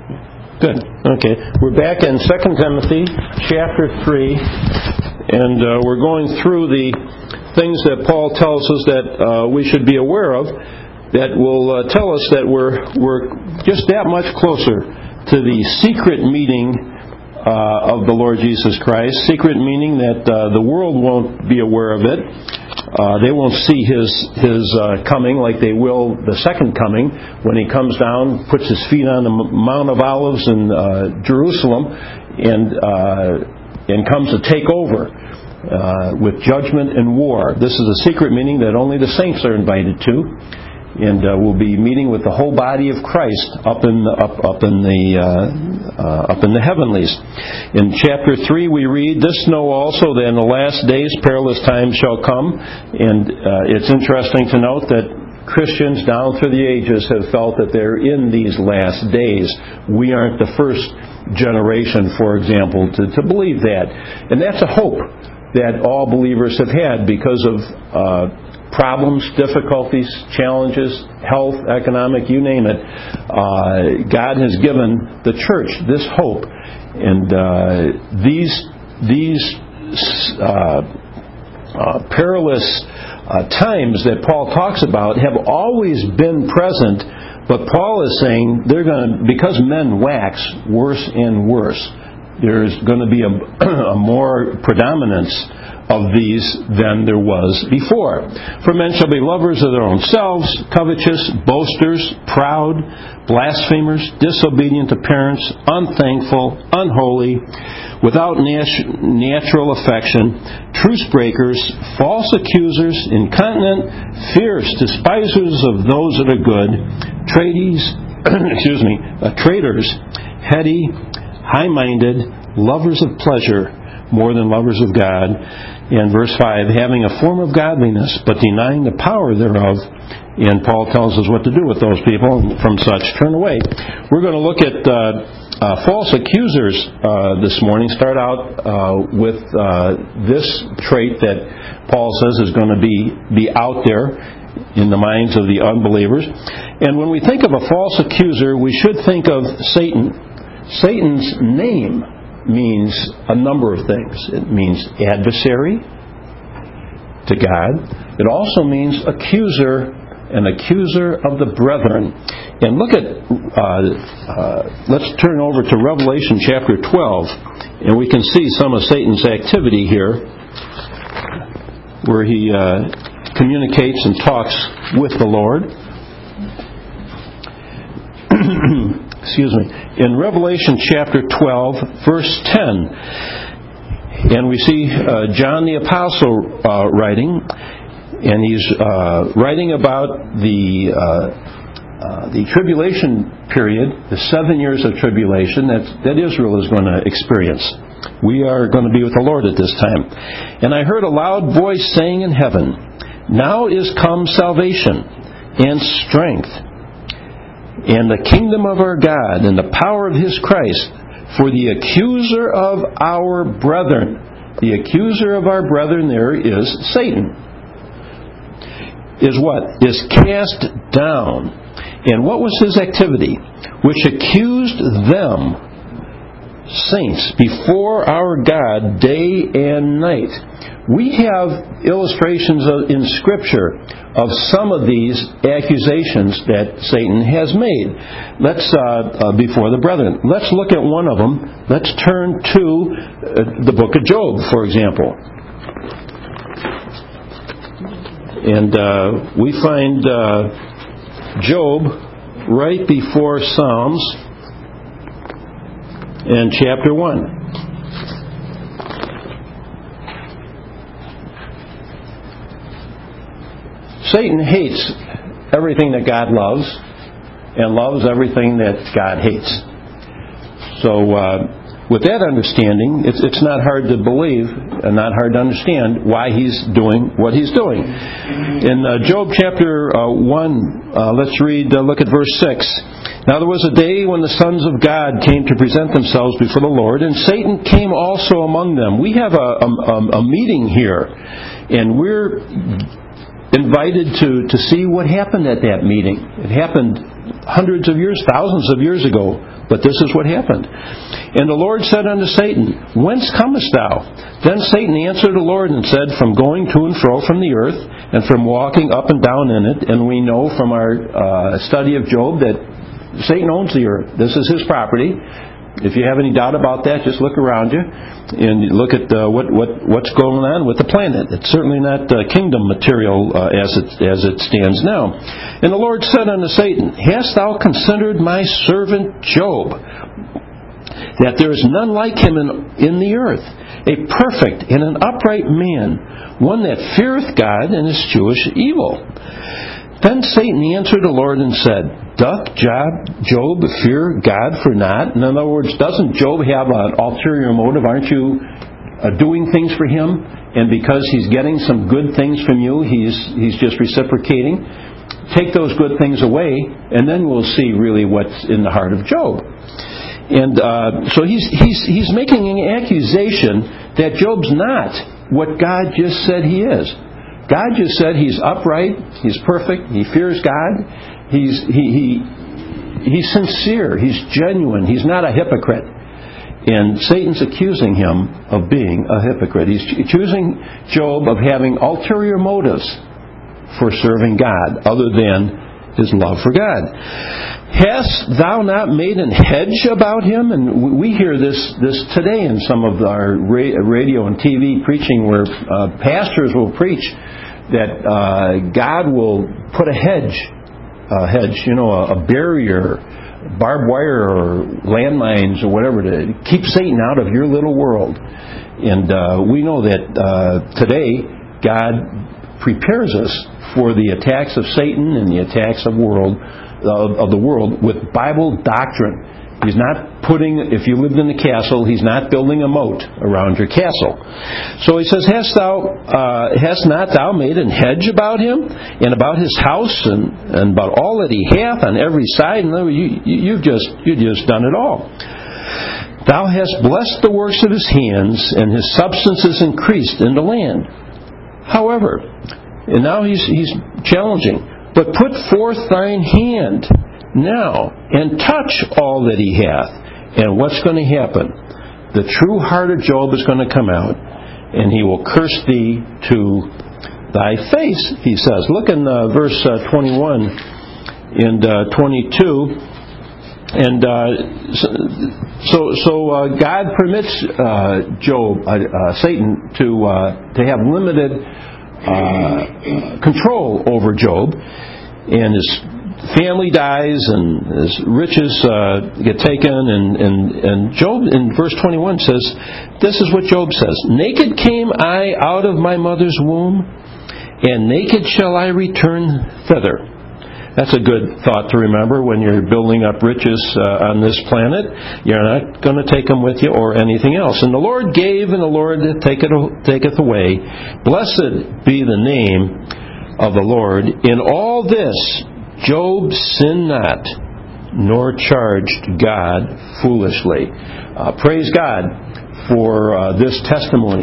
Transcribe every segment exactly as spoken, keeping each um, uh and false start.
Good. Okay. We're back in Second Timothy chapter three, and uh, we're going through the things that Paul tells us that uh, we should be aware of that will uh, tell us that we're we're just that much closer to the secret meeting uh, of the Lord Jesus Christ. Secret meaning that uh, the world won't be aware of it. Uh, they won't see His His uh, coming like they will the second coming when He comes down, puts His feet on the Mount of Olives in uh, Jerusalem, and uh, and comes to take over uh, with judgment and war. This is a secret meeting that only the saints are invited to, and uh, we'll be meeting with the whole body of Christ up in the, up up in the uh, uh, up in the heavenlies. In chapter three, we read, "This know also that in the last days perilous times shall come." And uh, it's interesting to note that Christians down through the ages have felt that they're in these last days. We aren't the first generation, for example, to, to believe that, and that's a hope that all believers have had because of Uh, problems, difficulties, challenges, health, economic, you name it. Uh, God has given the church this hope. And uh, these these uh, uh, perilous uh, times that Paul talks about have always been present, but Paul is saying they're going to, because men wax worse and worse, there's going to be a, a more predominance of these than there was before. For men shall be lovers of their own selves, covetous, boasters, proud, blasphemers, disobedient to parents, unthankful, unholy, without nat- natural affection, truce breakers, false accusers, incontinent, fierce, despisers of those that are good, tradies, excuse me, uh, traitors, heady, high-minded, lovers of pleasure more than lovers of God. In verse five, having a form of godliness, but denying the power thereof. And Paul tells us what to do with those people. From such, turn away. We're going to look at uh, uh, false accusers uh, this morning. Start out uh, with uh, this trait that Paul says is going to be, be out there in the minds of the unbelievers. And when we think of a false accuser, we should think of Satan. Satan's name means a number of things. It means adversary to God. It also means accuser, an accuser of the brethren. And look at, uh, uh, let's turn over to Revelation chapter twelve, and we can see some of Satan's activity here, where he uh, communicates and talks with the Lord. Excuse me. In Revelation chapter twelve, verse ten, and we see uh, John the Apostle uh, writing, and he's uh, writing about the uh, uh, the tribulation period, the seven years of tribulation that, that Israel is going to experience. We are going to be with the Lord at this time. And I heard a loud voice saying in heaven, "Now is come salvation and strength, and the kingdom of our God, and the power of His Christ. For the accuser of our brethren," the accuser of our brethren there is Satan, "is what? Is cast down." And what was his activity? "Which accused them," saints, "before our God day and night." We have illustrations in Scripture of some of these accusations that Satan has made. Let's, uh, uh, before the brethren, let's look at one of them. Let's turn to uh, the book of Job, for example. And uh, we find uh, Job right before Psalms in chapter one. Satan hates everything that God loves and loves everything that God hates. So uh, with that understanding, it's, it's not hard to believe and not hard to understand why he's doing what he's doing. In uh, Job chapter uh, one, uh, let's read, uh, look at verse six. "Now there was a day when the sons of God came to present themselves before the Lord, and Satan came also among them." We have a, a, a meeting here, and we're invited to, to see what happened at that meeting. It happened hundreds of years, thousands of years ago. But this is what happened. And the Lord said unto Satan, Whence comest thou? Then Satan answered the Lord and said, From going to and fro from the earth, and from walking up and down in it. And we know from our uh, study of Job that Satan owns the earth. This is his property. If you have any doubt about that, just look around you and look at uh, what, what what's going on with the planet. It's certainly not uh, kingdom material uh, as it as it stands now. And the Lord said unto Satan, Hast thou considered my servant Job, that there is none like him in, in the earth, a perfect and an upright man, one that feareth God and escheweth evil? Then Satan answered the Lord and said, Doth Job fear God for naught? In other words, doesn't Job have an ulterior motive? Aren't you uh, doing things for him? And because he's getting some good things from you, he's he's just reciprocating. Take those good things away, and then we'll see really what's in the heart of Job. And uh, so he's he's he's making an accusation that Job's not what God just said he is. God just said he's upright, he's perfect, he fears God, he's he, he he's sincere, he's genuine, he's not a hypocrite. And Satan's accusing him of being a hypocrite. He's accusing Job of having ulterior motives for serving God other than his love for God. Hast thou not made an hedge about him? And we hear this this today in some of our radio and T V preaching where uh, pastors will preach that uh, God will put a hedge, a hedge, you know, a, a barrier, barbed wire or landmines or whatever to keep Satan out of your little world. And uh, we know that uh, today God prepares us for the attacks of Satan and the attacks of world of, of the world with Bible doctrine. He's not putting, if you lived in a castle, he's not building a moat around your castle. So he says, Hast thou, uh, hast not thou made an hedge about him, and about his house, and, and about all that he hath on every side? And you, you, you've just, you've just done it all. Thou hast blessed the works of his hands, and his substance is increased in the land. However, and now he's, he's challenging, but put forth thine hand now, and touch all that he hath. And what's going to happen? The true heart of Job is going to come out, and he will curse thee to thy face, he says. Look in uh, verse uh, twenty-one and uh, twenty-two. And uh, so, so uh, God permits uh, Job, uh, uh, Satan, to uh, to have limited uh, control over Job, and his family dies and his riches uh, get taken, and, and, and Job in verse twenty-one says, this is what Job says, Naked came I out of my mother's womb, and naked shall I return thither. That's a good thought to remember when you're building up riches uh, on this planet. You're not going to take them with you or anything else. And the Lord gave, and the Lord taketh, taketh away. Blessed be the name of the Lord. In all this Job sinned not, nor charged God foolishly. Uh, praise God for uh, this testimony.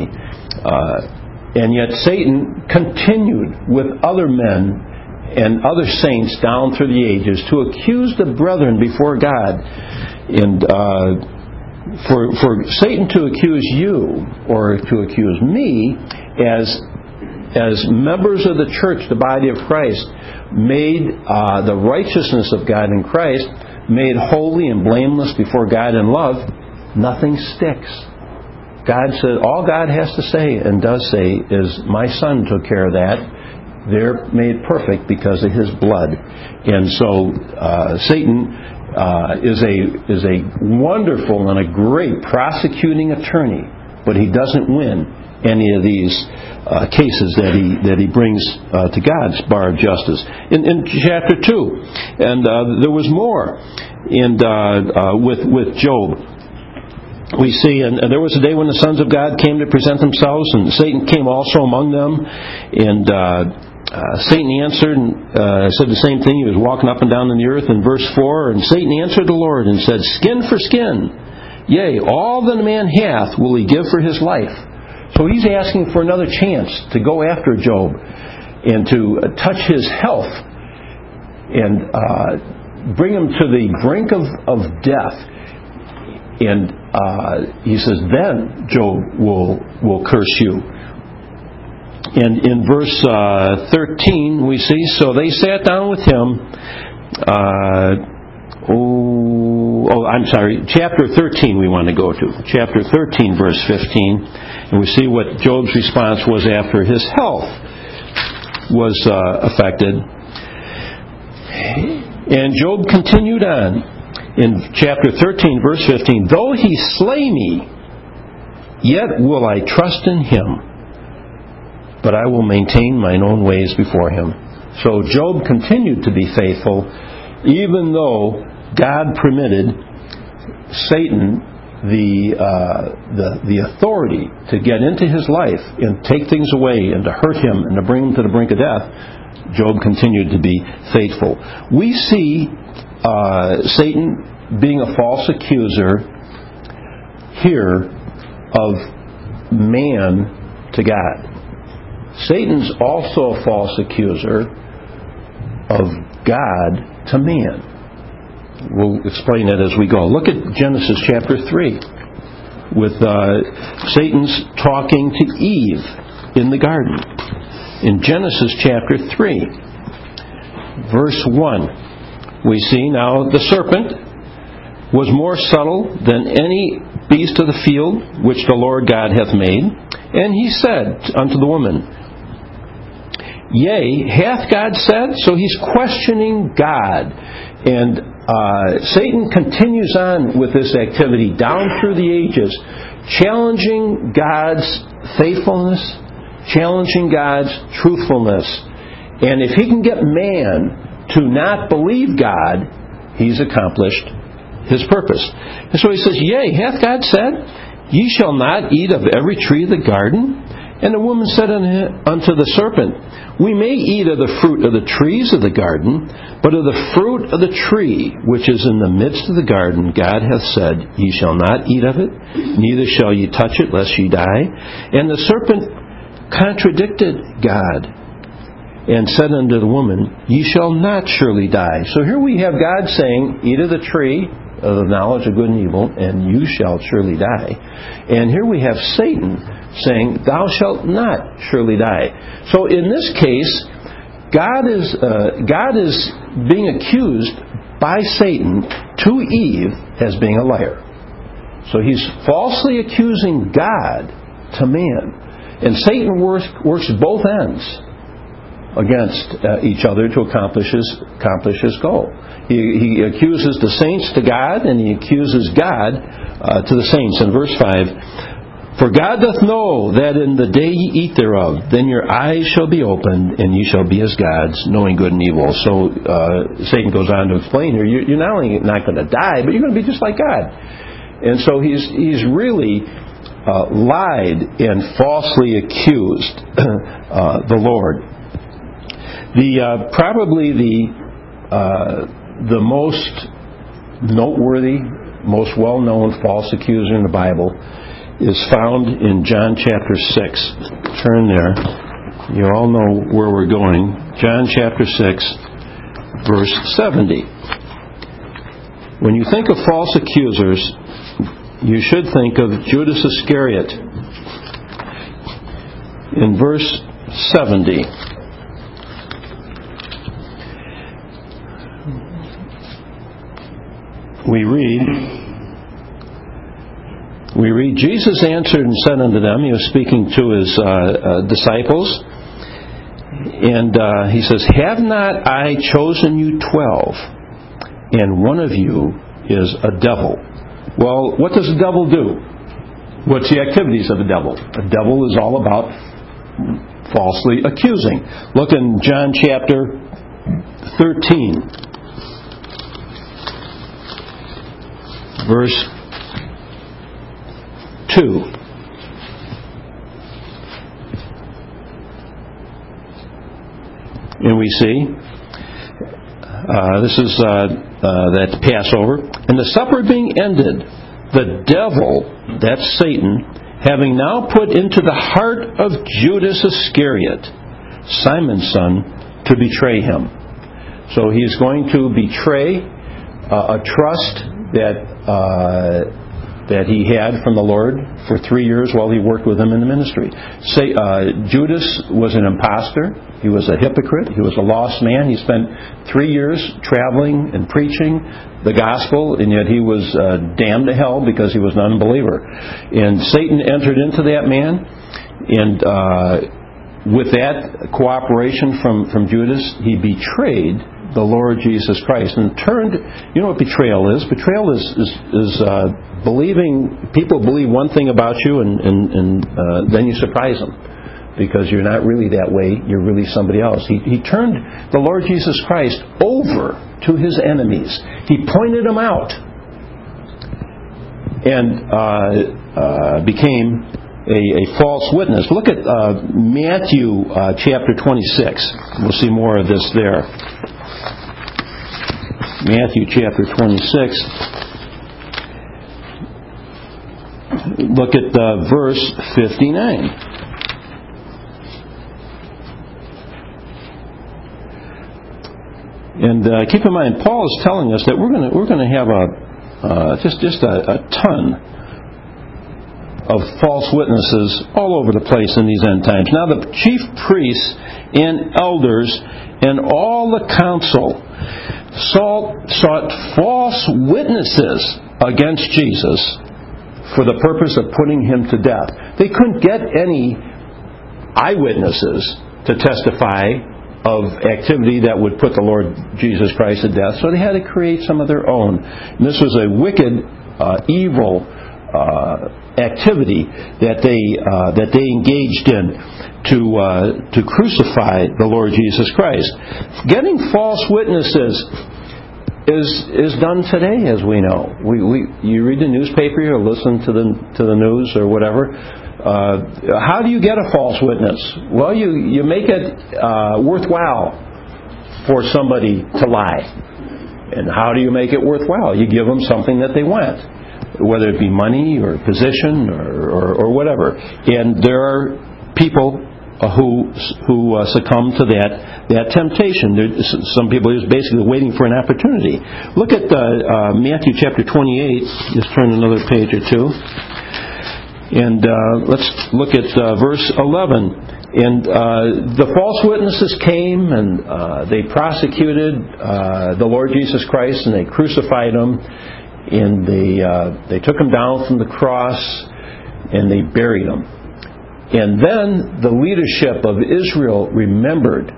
Uh, and yet Satan continued with other men and other saints down through the ages to accuse the brethren before God. And uh, for, for Satan to accuse you or to accuse me as as members of the church, the body of Christ, made uh, the righteousness of God in Christ, made holy and blameless before God in love, nothing sticks. God said, all God has to say and does say is, my Son took care of that. They're made perfect because of His blood. And so uh, Satan uh, is a is a wonderful and a great prosecuting attorney, but he doesn't win any of these uh, cases that he that he brings uh, to God's bar of justice. In, in chapter two, and uh, there was more, and uh, uh, with with Job, we see, and, and there was a day when the sons of God came to present themselves, and Satan came also among them, and uh, uh, Satan answered and uh, said the same thing. He was walking up and down in the earth in verse four, and Satan answered the Lord and said, "Skin for skin, yea, all that a man hath will he give for his life." So he's asking for another chance to go after Job and to touch his health. And uh, bring him to the brink of, of death. And uh, he says, then Job will will curse you. And in verse uh, thirteen, we see, so they sat down with him. Uh, oh, oh, I'm sorry. Chapter thirteen we want to go to. Chapter thirteen, verse fifteen. And we see what Job's response was after his health was uh, affected. And Job continued on. In chapter thirteen, verse fifteen, though he slay me, yet will I trust in him, but I will maintain mine own ways before him. So Job continued to be faithful, even though God permitted Satan the uh, the the authority to get into his life and take things away and to hurt him and to bring him to the brink of death. Job continued to be faithful. We see uh, Satan being a false accuser here of man to God. Satan's also a false accuser of God to man. We'll explain that as we go. Look at Genesis chapter three with uh, Satan's talking to Eve in the garden. In Genesis chapter three, verse one, we see, now the serpent was more subtle than any beast of the field which the Lord God hath made. And he said unto the woman, Yea, hath God said? So he's questioning God. And uh, Satan continues on with this activity down through the ages, challenging God's faithfulness, challenging God's truthfulness. And if he can get man to not believe God, he's accomplished his purpose. And so he says, Yea, hath God said, Ye shall not eat of every tree of the garden? And the woman said unto the serpent, We may eat of the fruit of the trees of the garden, but of the fruit of the tree which is in the midst of the garden, God hath said, Ye shall not eat of it, neither shall ye touch it, lest ye die. And the serpent contradicted God, and said unto the woman, Ye shall not surely die. So here we have God saying, Eat of the tree of the knowledge of good and evil, and you shall surely die. And here we have Satan saying, Thou shalt not surely die. So in this case, God is uh, God is being accused by Satan to Eve as being a liar. So he's falsely accusing God to man. And Satan works, works both ends against uh, each other to accomplish his, accomplish his goal. He, he accuses the saints to God, and he accuses God uh, to the saints. In verse five, For God doth know that in the day ye eat thereof, then your eyes shall be opened, and ye shall be as gods, knowing good and evil. So uh, Satan goes on to explain here, you're not only not going to die, but you're going to be just like God. And so he's he's really uh, lied and falsely accused uh, the Lord. The uh, probably the uh, the most noteworthy, most well-known false accuser in the Bible is found in John chapter six. Turn there. You all know where we're going. John chapter six, verse seventy. When you think of false accusers, you should think of Judas Iscariot. In verse seventy, we read, We read, Jesus answered and said unto them, he was speaking to his uh, uh, disciples, and uh, he says, Have not I chosen you twelve, and one of you is a devil? Well, what does a devil do? What's the activities of a devil? A devil is all about falsely accusing. Look in John chapter thirteen, verse two. And we see, uh, this is uh, uh, that Passover. And the supper being ended, the devil, that's Satan, having now put into the heart of Judas Iscariot, Simon's son, to betray him. So he's going to betray uh, a trust that uh, that he had from the Lord for three years while he worked with him in the ministry. Say, uh, Judas was an imposter. He was a hypocrite. He was a lost man. He spent three years traveling and preaching the gospel, and yet he was uh, damned to hell because he was an unbeliever. And Satan entered into that man, and uh, with that cooperation from, from Judas, he betrayed the Lord Jesus Christ and turned. You know what betrayal is? Betrayal is is, is uh, believing people believe one thing about you, and and, and uh, then you surprise them because you're not really that way. You're really somebody else. He he turned the Lord Jesus Christ over to his enemies. He pointed them out and uh, uh, became a, a false witness. Look at uh, Matthew uh, chapter twenty-six. We'll see more of this there. Matthew chapter twenty-six. Look at uh, verse fifty-nine. And uh, keep in mind, Paul is telling us that we're going to we're going to have a uh, just just a, a ton of false witnesses all over the place in these end times. Now the chief priests and elders and all the council sought false witnesses against Jesus for the purpose of putting him to death. They couldn't get any eyewitnesses to testify of activity that would put the Lord Jesus Christ to death, so they had to create some of their own. And this was a wicked, uh, evil uh, activity that they uh, that they engaged in to uh, to crucify the Lord Jesus Christ. Getting false witnesses is is done today, as we know. We, we you read the newspaper or listen to the to the news or whatever. Uh, how do you get a false witness? Well, you you make it uh, worthwhile for somebody to lie. And how do you make it worthwhile? You give them something that they want, whether it be money or position or, or, or whatever. And there are people who who uh, succumb to that that temptation. There, some people are just basically waiting for an opportunity. Look at uh, uh, Matthew chapter twenty-eight. Just turn another page or two. And uh, let's look at uh, verse eleven. And uh, the false witnesses came and uh, they prosecuted uh, the Lord Jesus Christ, and they crucified him. And they uh, they took him down from the cross and they buried him. And then the leadership of Israel remembered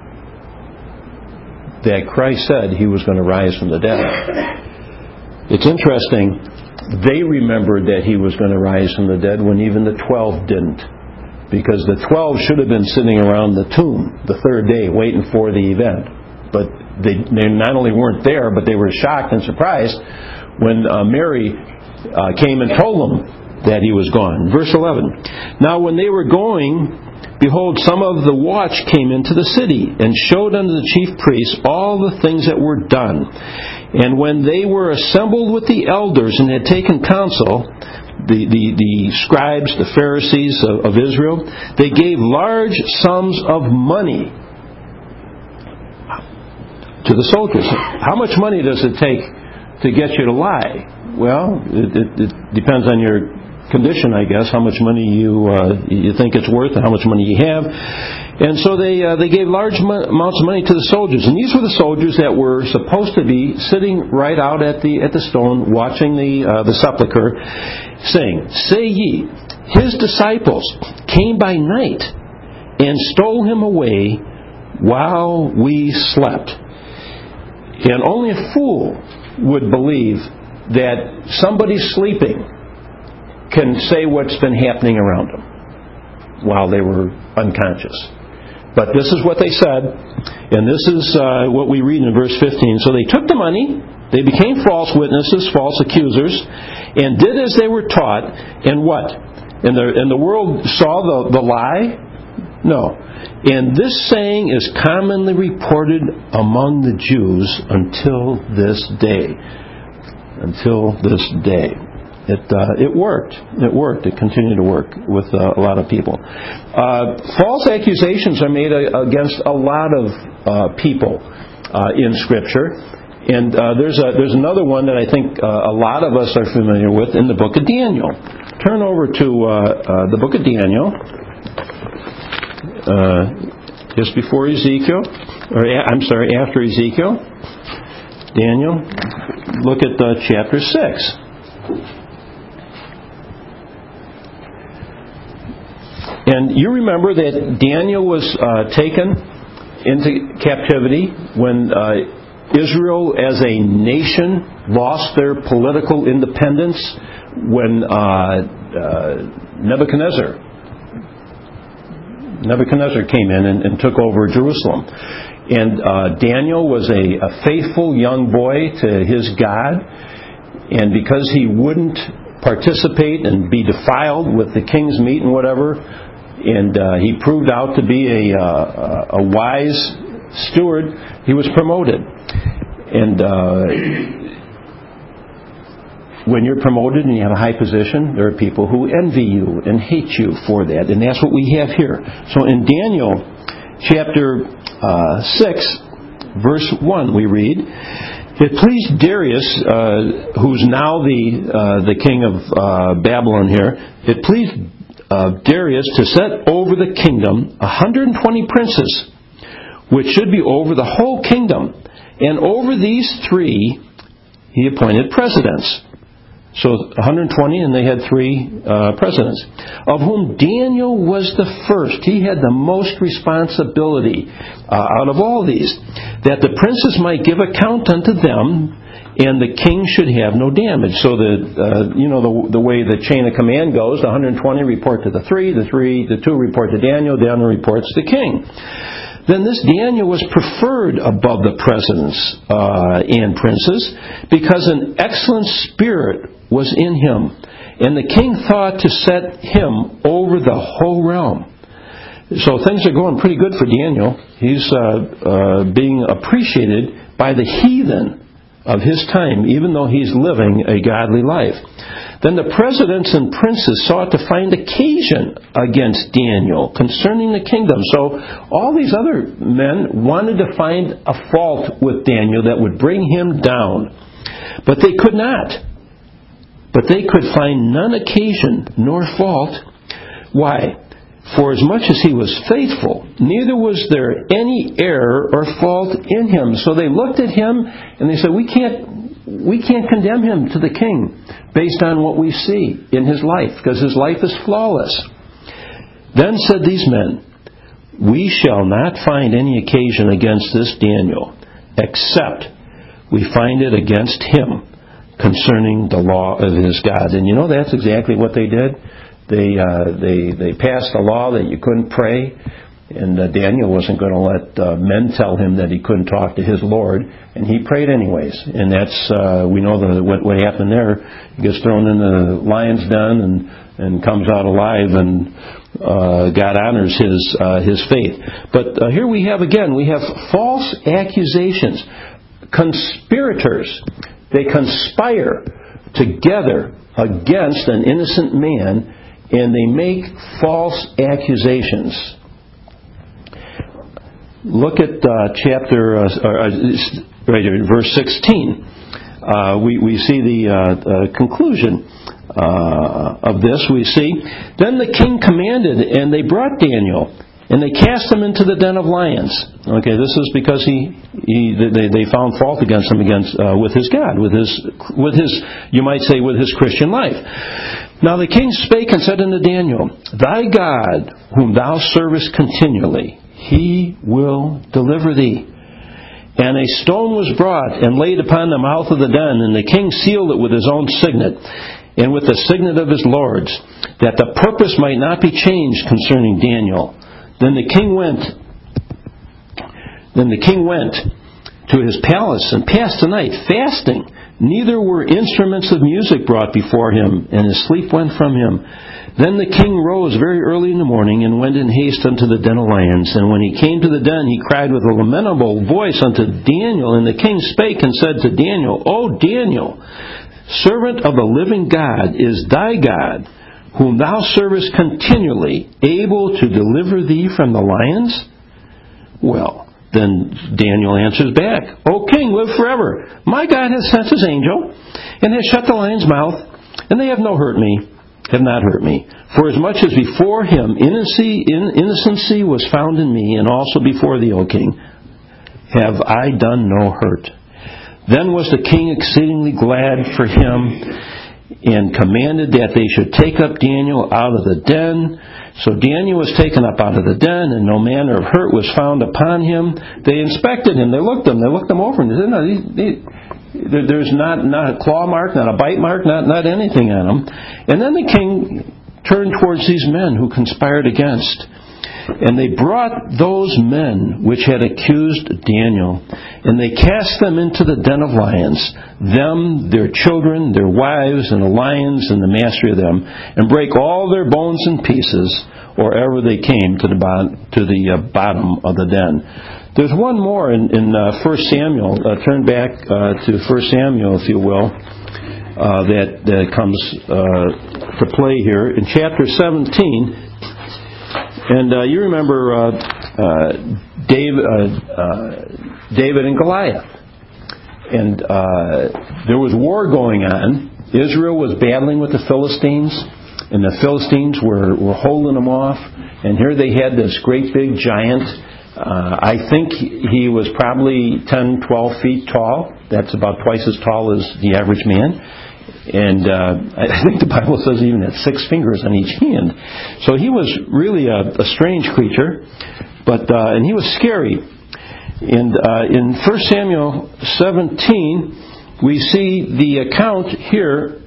that Christ said he was going to rise from the dead. It's interesting. They remembered that he was going to rise from the dead when even the twelve didn't. Because the twelve should have been sitting around the tomb the third day waiting for the event. But they, they not only weren't there, but they were shocked and surprised when uh, Mary uh, came and told them that he was gone. Verse eleven. Now when they were going, behold, some of the watch came into the city and showed unto the chief priests all the things that were done. And when they were assembled with the elders and had taken counsel, the, the, the scribes, the Pharisees of, of Israel, they gave large sums of money to the soldiers. How much money does it take to get you to lie? Well, it, it, it depends on your condition, I guess, how much money you uh, you think it's worth and how much money you have. And so they uh, they gave large mo- amounts of money to the soldiers. And these were the soldiers that were supposed to be sitting right out at the at the stone watching the uh, the sepulcher, saying, "Say ye, his disciples came by night and stole him away while we slept." And only a fool would believe that somebody sleeping can say what's been happening around them while they were unconscious. But this is what they said, and this is uh, what we read in verse fifteen. So they took the money, they became false witnesses, false accusers, and did as they were taught. And what? And the, and the world saw the, the lie? No. And this saying is commonly reported among the Jews until this day. Until this day. It uh, it worked. It worked. It continued to work with uh, a lot of people. Uh, false accusations are made against a lot of uh, people uh, in Scripture. And uh, there's a, there's another one that I think uh, a lot of us are familiar with in the book of Daniel. Turn over to uh, uh, the book of Daniel, uh, just before Ezekiel, or a- I'm sorry, after Ezekiel. Daniel, look at uh, chapter six. And you remember that Daniel was uh, taken into captivity when uh, Israel as a nation lost their political independence, when uh, uh, Nebuchadnezzar Nebuchadnezzar came in and, and took over Jerusalem. And uh, Daniel was a, a faithful young boy to his God, and because he wouldn't participate and be defiled with the king's meat and whatever, and uh, he proved out to be a, uh, a wise steward, he was promoted. And uh, when you're promoted and you have a high position, there are people who envy you and hate you for that. And that's what we have here. So in Daniel chapter uh, six, verse one, we read, "It pleased Darius, uh, who's now the uh, the king of uh, Babylon here, it pleased uh, Darius to set over the kingdom one hundred twenty princes, which should be over the whole kingdom. And over these three he appointed presidents." So one hundred twenty, and they had three uh, presidents, of whom Daniel was the first. He had the most responsibility uh, out of all these, that the princes might give account unto them, and the king should have no damage. So the uh, you know the the way the chain of command goes, the one hundred twenty report to the three, the three, the two report to Daniel, Daniel reports to the king. Then this Daniel was preferred above the presidents uh, and princes, because an excellent spirit was in him, and the king thought to set him over the whole realm. So things are going pretty good for Daniel. He's uh, uh, being appreciated by the heathen of his time, even though he's living a godly life. Then the presidents and princes sought to find occasion against Daniel concerning the kingdom. So all these other men wanted to find a fault with Daniel that would bring him down. But they could not. But they could find none occasion nor fault. Why? For as much as he was faithful, neither was there any error or fault in him. So they looked at him and they said, we can't we can't condemn him to the king based on what we see in his life, because his life is flawless. Then said these men, we shall not find any occasion against this Daniel, except we find it against him concerning the law of his God. And you know, that's exactly what they did. They uh, they they passed a law that you couldn't pray, and uh, Daniel wasn't going to let uh, men tell him that he couldn't talk to his Lord, and he prayed anyways. And that's uh, we know the, what, what happened there. He gets thrown in the lion's den and and comes out alive, and uh, God honors his uh, his faith. But uh, here we have again we have false accusations, conspirators. They conspire together against an innocent man, and they make false accusations. Look at uh, chapter, uh, uh, right here, verse sixteen. Uh, we, we see the uh, uh, conclusion uh, of this. We see, then the king commanded, and they brought Daniel, and they cast him into the den of lions. Okay, this is because he, he they, they found fault against him against uh, with his God, with his with his you might say with his Christian life. Now the king spake and said unto Daniel, thy God, whom thou servest continually, he will deliver thee. And a stone was brought and laid upon the mouth of the den, and the king sealed it with his own signet, and with the signet of his lords, that the purpose might not be changed concerning Daniel. Then the king went. Then the king went to his palace and passed the night fasting. Neither were instruments of music brought before him, and his sleep went from him. Then the king rose very early in the morning and went in haste unto the den of lions. And when he came to the den, he cried with a lamentable voice unto Daniel. And the king spake and said to Daniel, O Daniel, servant of the living God, is thy God, whom thou servest continually, able to deliver thee from the lions? Well, Then Daniel answers back, O king, live forever. My God has sent his angel, and has shut the lion's mouth, and they have no hurt me, have not hurt me. For as much as before him innocency, innocency was found in me, and also before thee, O king, have I done no hurt. Then was the king exceedingly glad for him, and commanded that they should take up Daniel out of the den. So Daniel was taken up out of the den, and no manner of hurt was found upon him. They inspected him, they looked him, they looked him over, and they said, no, these, these, there's not, not a claw mark, not a bite mark, not, not anything on him. And then the king turned towards these men who conspired against. And they brought those men which had accused Daniel, and they cast them into the den of lions, them, their children, their wives, and the lions, and the master of them, and break all their bones in pieces, or ever they came to the bottom, to the uh, bottom of the den. There's one more in, in uh, First Samuel. Uh, turn back uh, to First Samuel, if you will, uh, that, that comes uh, to play here. In chapter seventeen, and uh, you remember uh, uh, Dave, uh, uh, David and Goliath. And uh, there was war going on. Israel was battling with the Philistines, and the Philistines were, were holding them off. And here they had this great big giant. Uh, I think he was probably ten, twelve feet tall. That's about twice as tall as the average man. And uh, I think the Bible says he even had six fingers on each hand. So he was really a, a strange creature, but uh, and he was scary. And uh, in First Samuel seventeen, we see the account here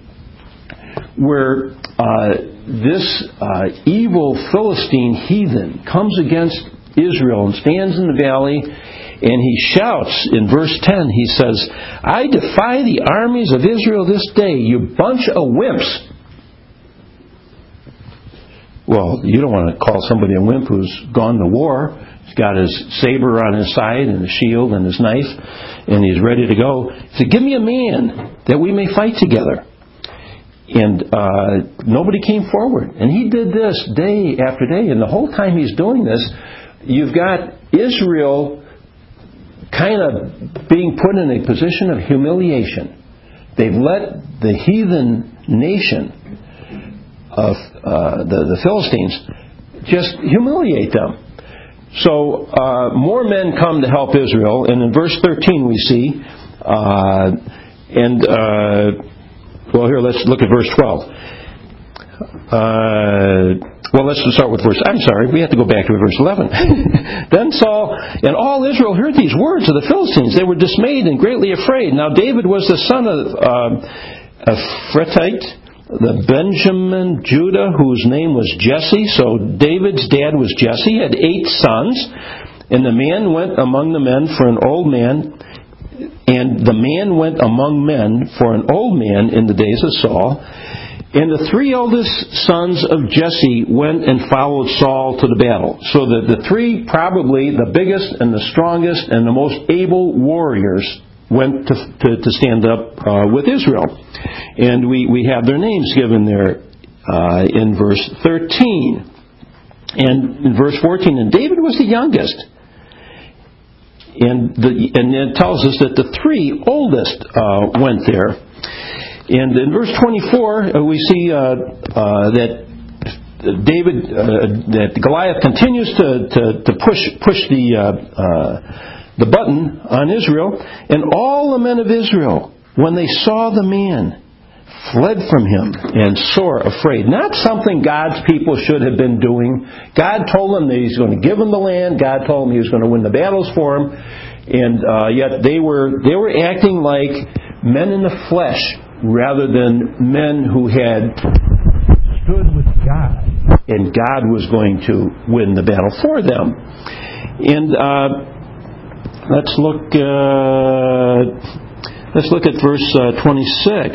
where uh, this uh, evil Philistine heathen comes against Israel and stands in the valley. And he shouts in verse ten, he says, I defy the armies of Israel this day, you bunch of wimps. Well, you don't want to call somebody a wimp who's gone to war. He's got his saber on his side and his shield and his knife, and he's ready to go. He said, give me a man that we may fight together. And uh, nobody came forward. And he did this day after day. And the whole time he's doing this, you've got Israel kind of being put in a position of humiliation. They've let the heathen nation of uh, the, the Philistines just humiliate them. So uh, more men come to help Israel, and in verse thirteen we see, uh, and uh, well here let's look at verse twelve. Uh, Well, let's start with verse... I'm sorry, we have to go back to verse eleven. Then Saul and all Israel heard these words of the Philistines. They were dismayed and greatly afraid. Now David was the son of uh, a Phretite, the Benjamin Judah, whose name was Jesse. So David's dad was Jesse. He had eight sons. And the man went among the men for an old man. And the man went among men for an old man in the days of Saul. And the three eldest sons of Jesse went and followed Saul to the battle. So the, the three, probably the biggest and the strongest and the most able warriors, went to, to, to stand up uh, with Israel. And we, we have their names given there uh, in verse thirteen. And in verse fourteen, and David was the youngest. And, the, and it tells us that the three oldest uh, went there. And in verse twenty-four, uh, we see uh, uh, that David, uh, that Goliath continues to, to, to push push the uh, uh, the button on Israel, and all the men of Israel, when they saw the man, fled from him and sore afraid. Not something God's people should have been doing. God told them that He's going to give them the land. God told them He was going to win the battles for them, and uh, yet they were they were acting like men in the flesh, rather than men who had stood with God, and God was going to win the battle for them. And uh, let's look. Uh, let's look at verse uh, twenty-six.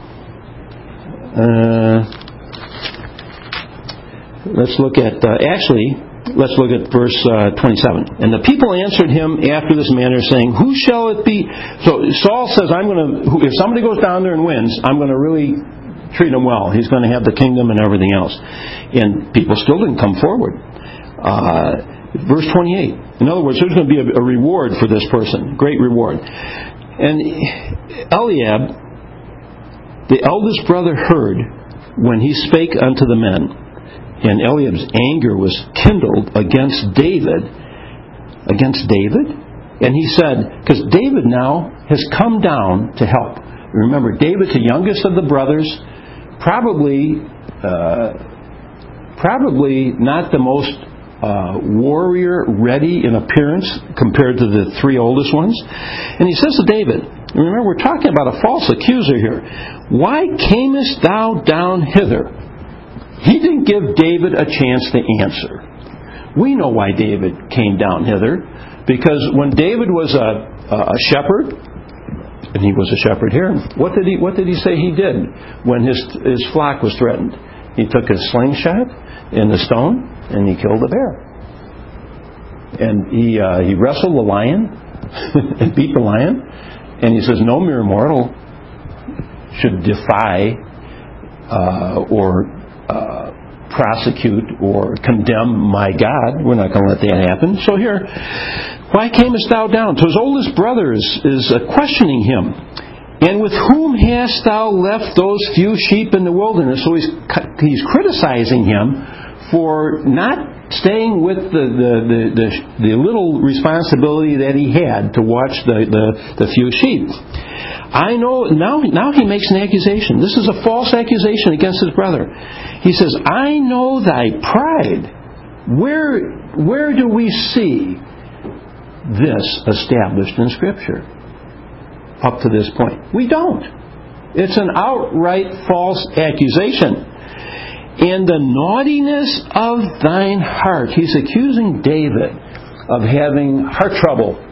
Uh, let's look at uh, actually. Let's look at verse uh, twenty-seven. And the people answered him after this manner, saying, who shall it be? So Saul says, I'm going to, if somebody goes down there and wins, I'm going to really treat him well. He's going to have the kingdom and everything else. And people still didn't come forward. Uh, Verse twenty-eight. In other words, there's going to be a, a reward for this person. Great reward. And Eliab, the eldest brother, heard when he spake unto the men. And Eliab's anger was kindled against David. Against David? And he said, because David now has come down to help. Remember, David's the youngest of the brothers, probably uh, probably not the most uh, warrior-ready in appearance compared to the three oldest ones. And he says to David, remember, we're talking about a false accuser here. Why camest thou down hither? He didn't give David a chance to answer. We know why David came down hither, because when David was a, a shepherd, and he was a shepherd here, what did he what did he say he did when his his flock was threatened? He took his slingshot and the stone and he killed a bear. And he uh, he wrestled the lion and beat the lion. And he says, no mere mortal should defy uh, or uh, prosecute or condemn my God. We're not going to let that happen. So here, why camest thou down? So his oldest brother is, is uh, questioning him. And with whom hast thou left those few sheep in the wilderness? So he's he's criticizing him for not staying with the the, the, the, the little responsibility that he had to watch the, the, the few sheep. I know, now, now he makes an accusation. This is a false accusation against his brother. He says, I know thy pride. Where, where do we see this established in Scripture up to this point? We don't. It's an outright false accusation. And the naughtiness of thine heart. He's accusing David of having heart trouble.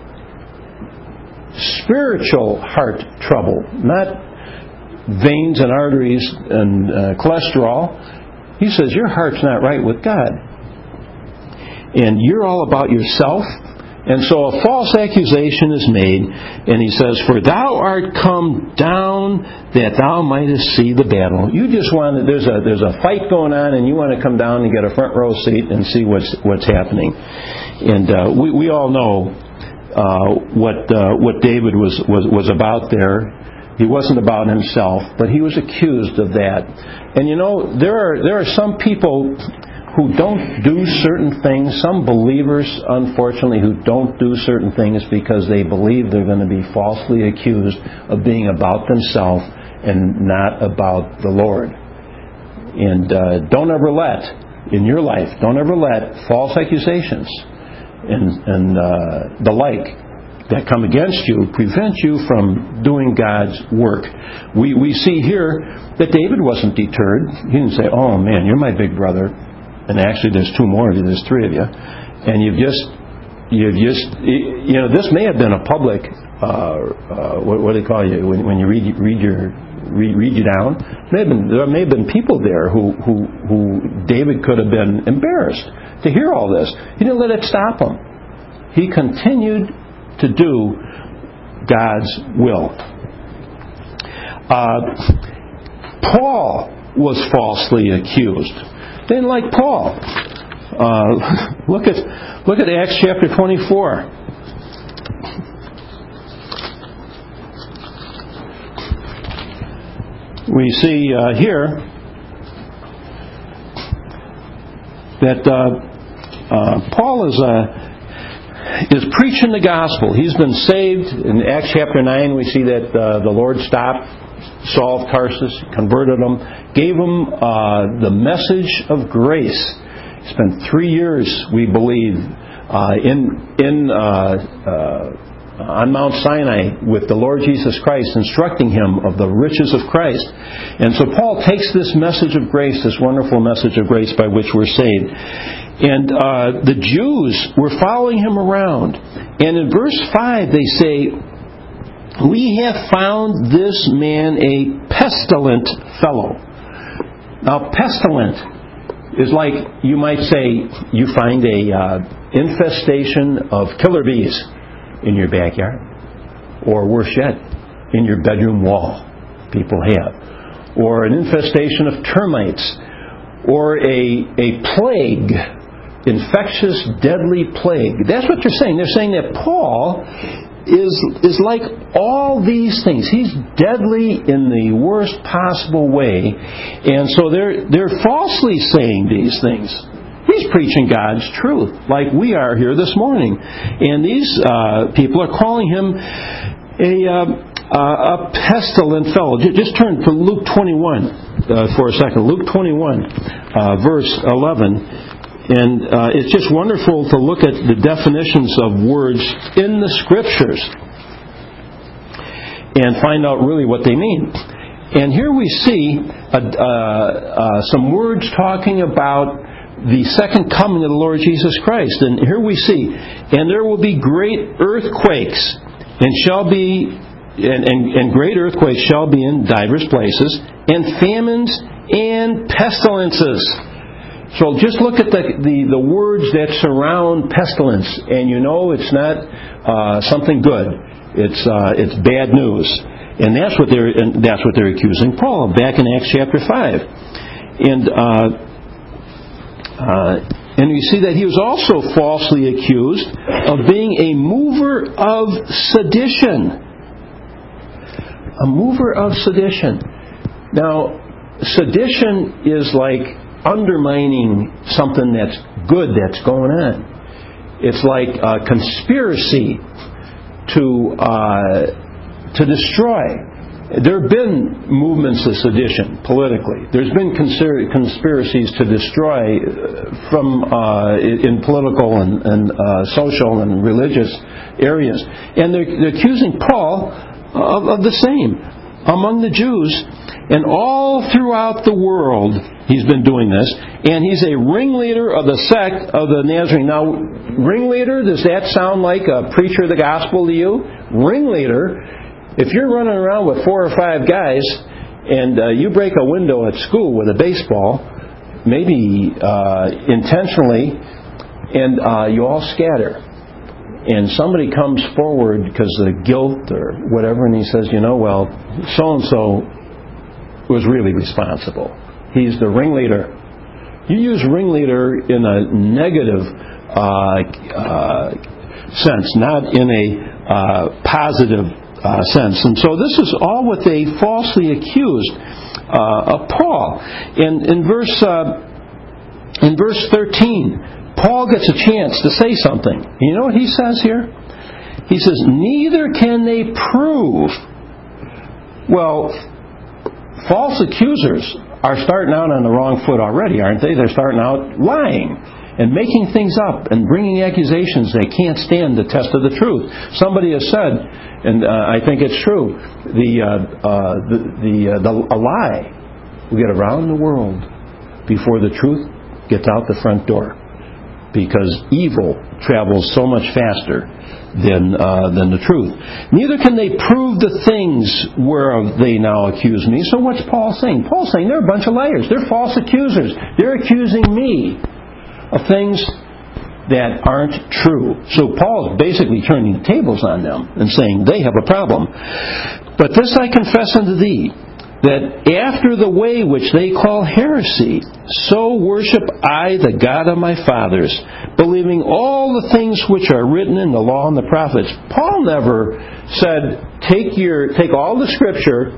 Spiritual heart trouble. Not veins and arteries and uh, cholesterol. He says, your heart's not right with God. And you're all about yourself. And so a false accusation is made, and he says, for thou art come down that thou mightest see the battle. You just want to, there's a there's a fight going on, and you want to come down and get a front row seat and see what's what's happening. And uh, we we all know uh, what uh, what David was, was was about there. He wasn't about himself, but he was accused of that. And you know, there are there are some people who don't do certain things, some believers, unfortunately, who don't do certain things because they believe they're going to be falsely accused of being about themselves and not about the Lord. And uh, don't ever let, in your life, don't ever let false accusations and, and uh, the like that come against you prevent you from doing God's work. We, we see here that David wasn't deterred. He didn't say, oh man, you're my big brother. And actually, there's two more of you. There's three of you, and you've just, you've just, you know, this may have been a public. Uh, uh, what, what do they call you when, when you read read your read, read you down? May have been, there may have been people there who who who David could have been embarrassed to hear all this. He didn't let it stop him. He continued to do God's will. Uh, Paul was falsely accused. They didn't like Paul. Uh, look at look at Acts chapter twenty-four. We see uh, here that uh, uh, Paul is uh, is preaching the gospel. He's been saved. In Acts chapter nine, we see that uh, the Lord stopped Saul of Tarsus, converted him, gave him uh, the message of grace. He spent three years, we believe, uh, in in uh, uh, on Mount Sinai with the Lord Jesus Christ, instructing him of the riches of Christ. And so Paul takes this message of grace, this wonderful message of grace by which we're saved. And uh, the Jews were following him around. And in verse five they say, we have found this man a pestilent fellow. Now, pestilent is like, you might say, you find a uh, infestation of killer bees in your backyard. Or worse yet, in your bedroom wall. People have. Or an infestation of termites. Or a, a plague infectious, deadly plague. That's what they're saying. They're saying that Paul is is like all these things. He's deadly in the worst possible way. And so they're they're falsely saying these things. He's preaching God's truth, like we are here this morning. And these uh, people are calling him a, uh, a pestilent fellow. Just turn to Luke twenty-one uh, for a second. Luke twenty-one, uh, verse eleven. And uh, it's just wonderful to look at the definitions of words in the Scriptures and find out really what they mean. And here we see uh, uh, uh, some words talking about the second coming of the Lord Jesus Christ. And here we see, and there will be great earthquakes, and shall be, and, and, and great earthquakes shall be in divers places, and famines and pestilences. So just look at the, the, the words that surround pestilence, and you know it's not uh, something good. It's uh, it's bad news, and that's what they're and that's what they're accusing Paul of back in Acts chapter five, and uh, uh, and you see that he was also falsely accused of being a mover of sedition, a mover of sedition. Now, sedition is like undermining something that's good that's going on. It's like a conspiracy to uh, to destroy. There have been movements of sedition politically. There's been conspiracies to destroy from uh, in political and, and uh, social and religious areas, and they're, they're accusing Paul of, of the same among the Jews, and all throughout the world. He's been doing this, and he's a ringleader of the sect of the Nazarene. Now, ringleader, does that sound like a preacher of the gospel to you? Ringleader, if you're running around with four or five guys, and uh, you break a window at school with a baseball, maybe uh, intentionally, and uh, you all scatter, and somebody comes forward because of guilt or whatever, and he says, you know, well, so-and-so was really responsible. He's the ringleader. You use ringleader in a negative uh, uh, sense, not in a uh, positive uh, sense. And so this is all what they falsely accused uh, of Paul. In, in verse uh, in verse thirteen, Paul gets a chance to say something. You know what he says here? He says, neither can they prove. Well, false accusers are starting out on the wrong foot already, aren't they? They're starting out lying and making things up and bringing accusations they can't stand the test of the truth. Somebody has said, and uh, I think it's true, the uh, uh, the, the, uh, the a lie will get around the world before the truth gets out the front door, because evil travels so much faster than uh, than the truth. Neither can they prove the things whereof they now accuse me. So what's Paul saying? Paul's saying they're a bunch of liars. They're false accusers. They're accusing me of things that aren't true. So Paul is basically turning the tables on them and saying they have a problem. But this I confess unto thee, that after the way which they call heresy, so worship I the God of my fathers, believing all the things which are written in the law and the prophets. Paul never said, take your take all the Scripture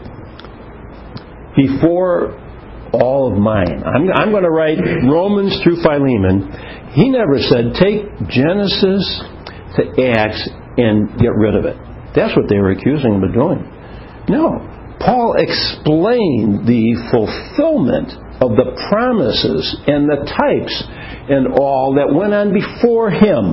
before all of mine. I'm, I'm going to write Romans through Philemon. He never said, take Genesis to Acts and get rid of it. That's what they were accusing him of doing. No. Paul explained the fulfillment of the promises and the types and all that went on before him.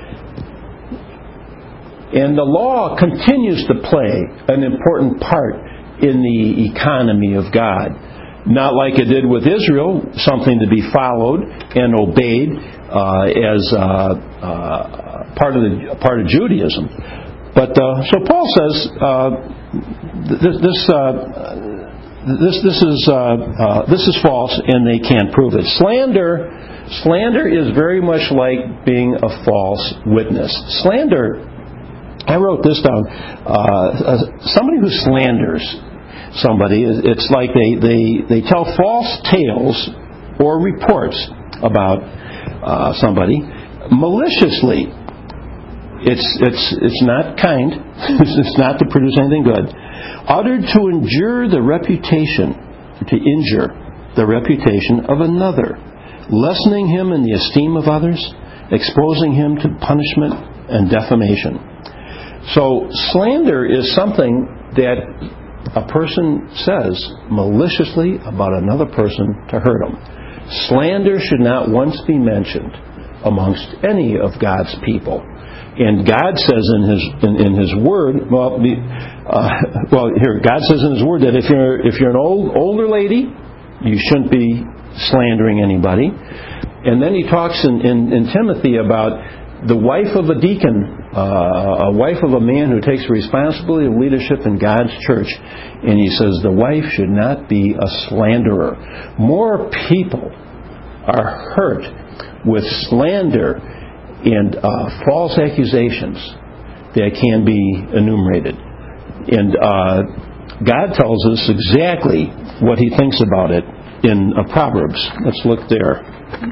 And the law continues to play an important part in the economy of God. Not like it did with Israel, something to be followed and obeyed uh, as uh, uh, part of the part of Judaism. But uh, so Paul says uh, this this, uh, this this is uh, uh, this is false, and they can't prove it. Slander slander is very much like being a false witness. Slander. I wrote this down. Uh, somebody who slanders somebody, it's like they, they, they tell false tales or reports about uh, somebody maliciously. It's it's it's not kind. It's not to produce anything good. Uttered to injure the reputation, to injure the reputation of another, lessening him in the esteem of others, exposing him to punishment and defamation. So slander is something that a person says maliciously about another person to hurt them. Slander should not once be mentioned amongst any of God's people. And God says in His in, in His Word, well, the, uh, well, here God says in His Word that if you're if you're an old older lady, you shouldn't be slandering anybody. And then He talks in, in, in Timothy about the wife of a deacon, uh, a wife of a man who takes responsibility of leadership in God's church. And he says the wife should not be a slanderer. More people are hurt with slander and uh, false accusations that can be enumerated. And uh, God tells us exactly what He thinks about it in uh, Proverbs. Let's look there.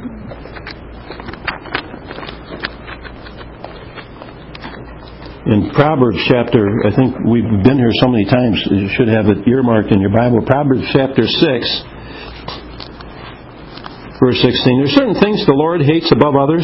In Proverbs chapter, I think we've been here so many times, you should have it earmarked in your Bible. Proverbs chapter six, verse sixteen. There are certain things the Lord hates above others.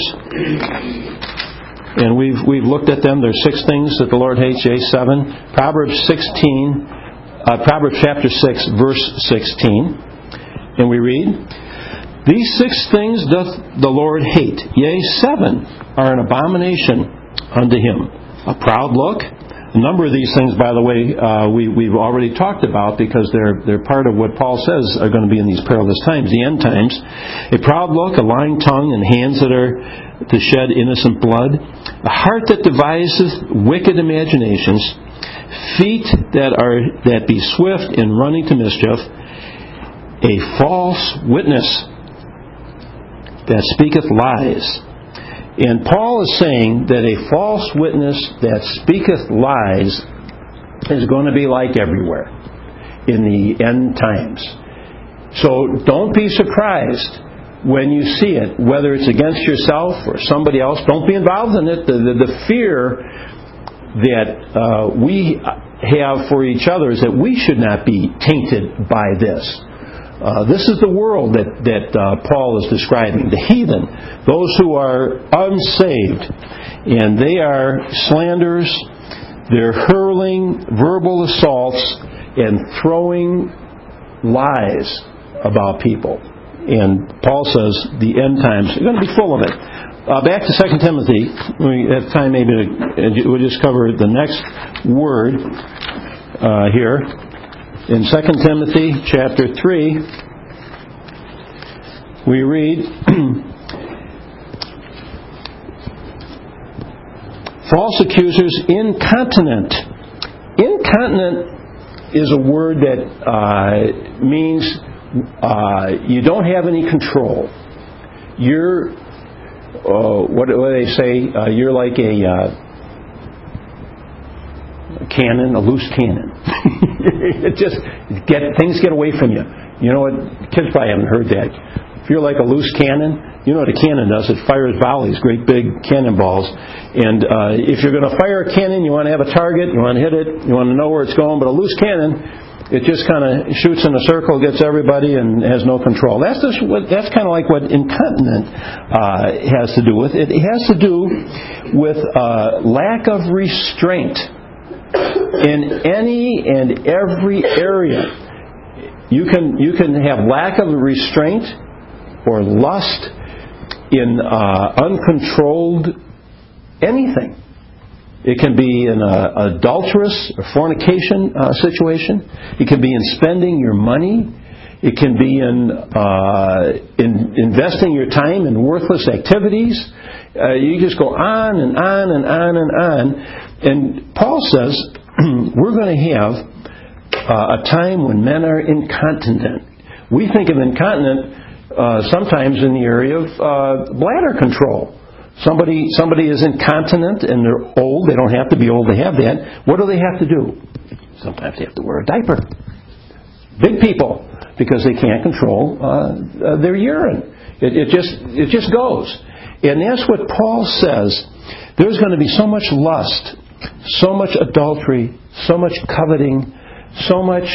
And we've we've looked at them. There's six things that the Lord hates. Yea, seven. Proverbs sixteen, uh, Proverbs chapter six, verse sixteen. And we read, these six things doth the Lord hate. Yea, seven are an abomination unto Him. A proud look. A number of these things, by the way, uh, we, we've already talked about because they're they're part of what Paul says are going to be in these perilous times, the end times. A proud look, a lying tongue, and hands that are to shed innocent blood. A heart that deviseth wicked imaginations. Feet that are that be swift in running to mischief. A false witness that speaketh lies. And Paul is saying that a false witness that speaketh lies is going to be like everywhere in the end times. So don't be surprised when you see it, whether it's against yourself or somebody else. Don't be involved in it. The, the, the fear that uh, we have for each other is that we should not be tainted by this. Uh, this is the world that, that uh, Paul is describing, the heathen, those who are unsaved, and they are slanderers, they're hurling verbal assaults and throwing lies about people. And Paul says the end times are going to be full of it. Uh, back to Second Timothy, we have time maybe to, we'll just cover the next word uh, here. In Second Timothy chapter three, we read, false accusers incontinent. Incontinent is a word that uh, means uh, you don't have any control. You're, uh, what do they say? Uh, you're like a uh, cannon, a loose cannon. It just get things get away from you. You know what? Kids probably haven't heard that. If you're like a loose cannon, you know what a cannon does? It fires volleys, great big cannonballs. And uh, if you're going to fire a cannon, you want to have a target, you want to hit it, you want to know where it's going. But a loose cannon, it just kind of shoots in a circle, gets everybody, and has no control. That's just what, that's kind of like what incontinent uh, has to do with. It has to do with uh, lack of restraint in any and every area. You can you can have lack of restraint or lust in uh, uncontrolled anything. It can be in an adulterous or fornication uh, situation. It can be in spending your money. It can be in, uh, in investing your time in worthless activities. Uh, you just go on and on and on and on. And Paul says we're going to have uh, a time when men are incontinent. We think of incontinent uh, sometimes in the area of uh, bladder control. Somebody somebody is incontinent and they're old. They don't have to be old to have that. What do they have to do? Sometimes they have to wear a diaper. Big people, because they can't control uh, uh, their urine. It, it just it just goes. And that's what Paul says. There's going to be so much lust, so much adultery, so much coveting, so much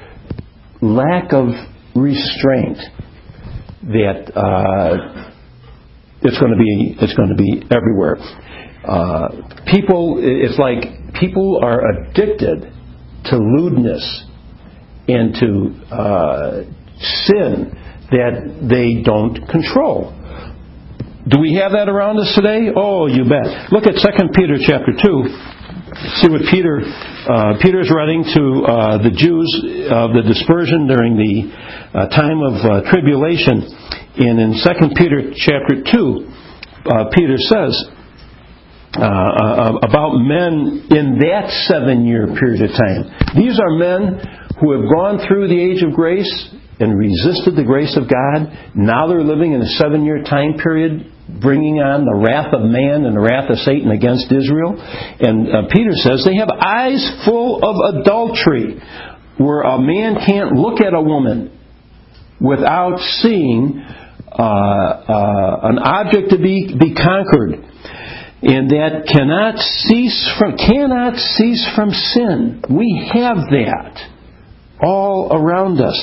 lack of restraint that uh, it's going to be it's going to be everywhere. Uh, people, it's like people are addicted to lewdness and to uh, sin that they don't control. Do we have that around us today? Oh, you bet. Look at Second Peter chapter two. See what Peter uh, Peter's writing to uh, the Jews of the dispersion during the uh, time of uh, tribulation. And in Second Peter chapter two, uh, Peter says uh, uh, about men in that seven-year period of time. These are men who have gone through the age of grace and resisted the grace of God. Now they're living in a seven-year time period, bringing on the wrath of man and the wrath of Satan against Israel. And uh, Peter says they have eyes full of adultery, where a man can't look at a woman without seeing uh, uh, an object to be, be conquered, and that cannot cease from cannot cease from sin. We have that all around us.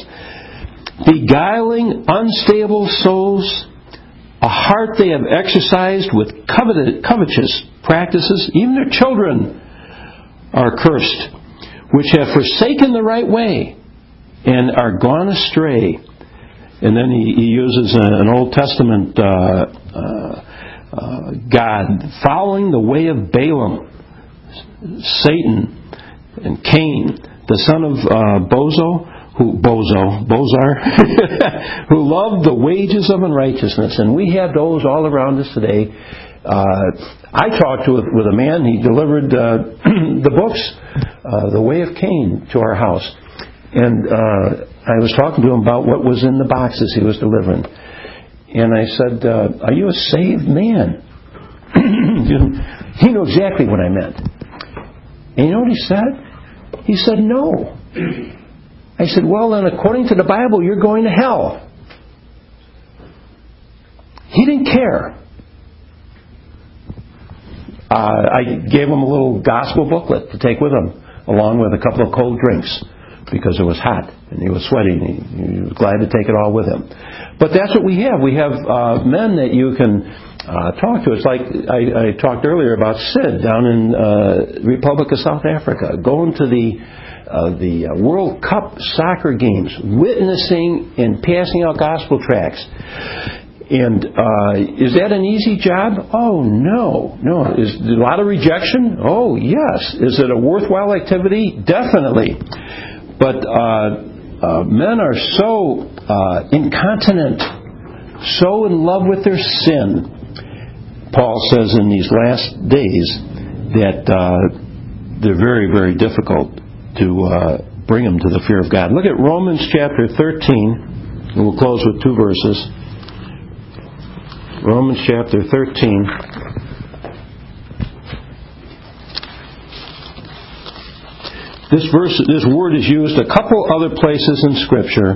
Beguiling unstable souls, a heart they have exercised with coveted, covetous practices. Even their children are cursed, which have forsaken the right way and are gone astray. And then he, he uses an Old Testament uh, uh, uh, God, following the way of Balaam, Satan, and Cain, the son of uh, Bozo, who Bozo, Bozar, who loved the wages of unrighteousness. And we have those all around us today. Uh, I talked to with a man. He delivered uh, the books, uh, The Way of Cain, to our house. And uh, I was talking to him about what was in the boxes he was delivering. And I said, uh, are you a saved man? He knew exactly what I meant. And you know what he said? He said, no. I said, well, then according to the Bible, you're going to hell. He didn't care. Uh, I gave him a little gospel booklet to take with him, along with a couple of cold drinks, because it was hot and he was sweating. He, he was glad to take it all with him. But that's what we have. We have uh, men that you can uh, talk to. It's like I, I talked earlier about Sid down in uh, Republic of South Africa, going to the Uh, the uh, World Cup soccer games, witnessing and passing out gospel tracts. And uh, is that an easy job? Oh, no. No. Is there a lot of rejection? Oh, yes. Is it a worthwhile activity? Definitely. But uh, uh, men are so uh, incontinent, so in love with their sin, Paul says in these last days, that uh, they're very, very difficult to uh, bring them to the fear of God. Look at Romans chapter thirteen, and we'll close with two verses. Romans chapter thirteen. This verse, this word is used a couple other places in Scripture.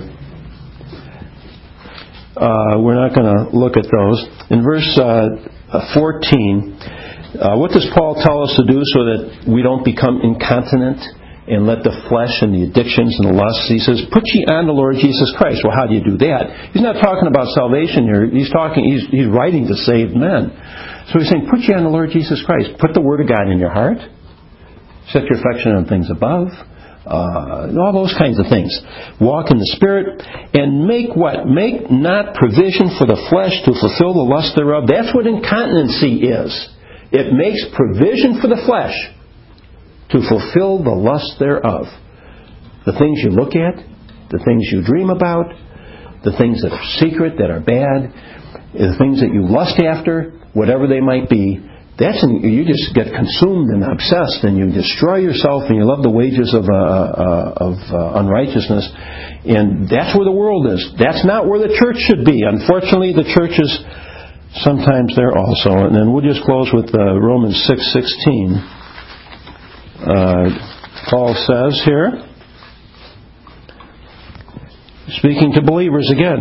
Uh, we're not going to look at those. In verse uh, fourteen, uh, what does Paul tell us to do so that we don't become incontinent and let the flesh and the addictions and the lusts? He says, put ye on the Lord Jesus Christ. Well, how do you do that? He's not talking about salvation here. He's talking. He's, he's writing to saved men. So he's saying, put ye on the Lord Jesus Christ. Put the Word of God in your heart. Set your affection on things above. Uh, all those kinds of things. Walk in the Spirit. And make what? Make not provision for the flesh to fulfill the lust thereof. That's what incontinency is. It makes provision for the flesh to fulfill the lust thereof. The things you look at, the things you dream about, the things that are secret, that are bad, the things that you lust after, whatever they might be, that's an, you just get consumed and obsessed, and you destroy yourself, and you love the wages of uh, uh, of uh, unrighteousness, and that's where the world is. That's not where the church should be. Unfortunately, the church is sometimes there also. And then we'll just close with uh, Romans six sixteen. Uh, Paul says here, speaking to believers again,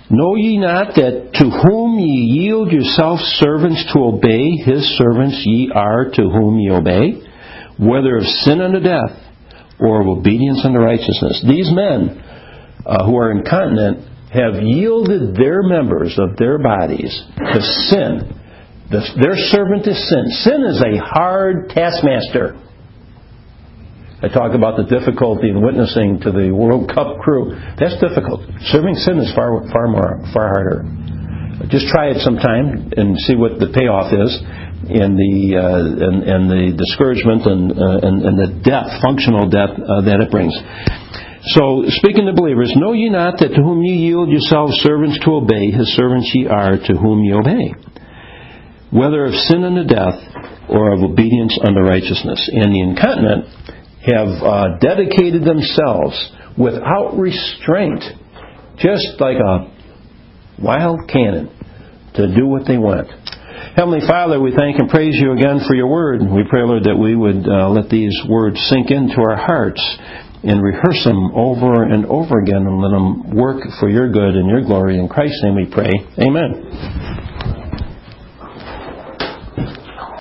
Know ye not that to whom ye yield yourselves servants to obey, his servants ye are to whom ye obey, whether of sin unto death, or of obedience unto righteousness. These men uh, who are incontinent have yielded their members of their bodies to sin. The, their servant is sin. Sin is a hard taskmaster. I talk about the difficulty in witnessing to the World Cup crew. That's difficult. Serving sin is far, far more, far harder. Just try it sometime and see what the payoff is, and the uh, and, and the discouragement and, uh, and and the death, functional death uh, that it brings. So, speaking to believers, know ye not that to whom ye yield yourselves servants to obey, his servants ye are to whom ye obey, whether of sin unto death, or of obedience unto righteousness. And the incontinent have uh, dedicated themselves without restraint, just like a wild cannon, to do what they want. Heavenly Father, we thank and praise you again for your word. We pray, Lord, that we would uh, let these words sink into our hearts and rehearse them over and over again and let them work for your good and your glory. In Christ's name we pray. Amen.